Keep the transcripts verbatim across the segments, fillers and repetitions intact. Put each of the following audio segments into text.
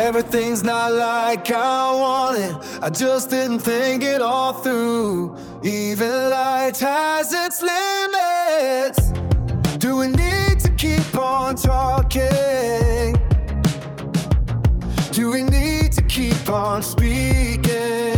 Everything's not like I wanted. I just didn't think it all through. Even light has its limits. Do we need to keep on talking? Do we need to keep on speaking?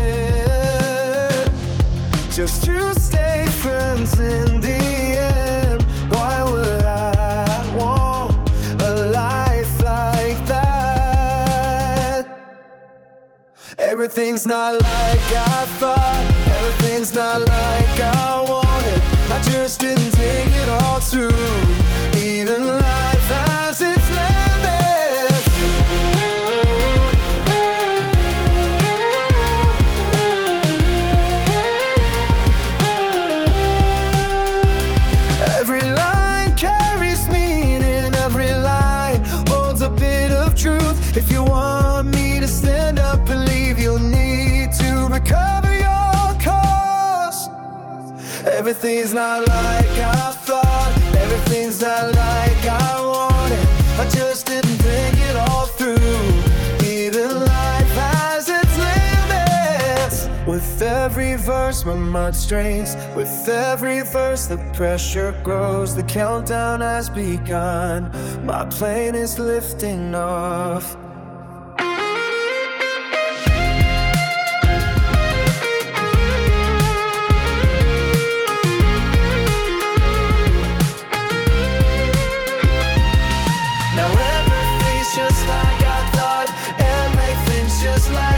Just to stay friends in the end. Why would I want a life like that? Everything's not like I thought. Everything's not like I wanted. I just didn't think it all through. Even life has its limits. Every line carries meaning. Every line holds a bit of truth. If you want me to stand up and leave, you'll need to recover your cause. Everything's not like I thought. Everything's not like I wanted. I just didn't think it all through. Even life has its limits. With every verse my mind strains. With every verse the pressure grows. The countdown has begun. My plane is lifting off. Now everything's just like I thought. Everything's just like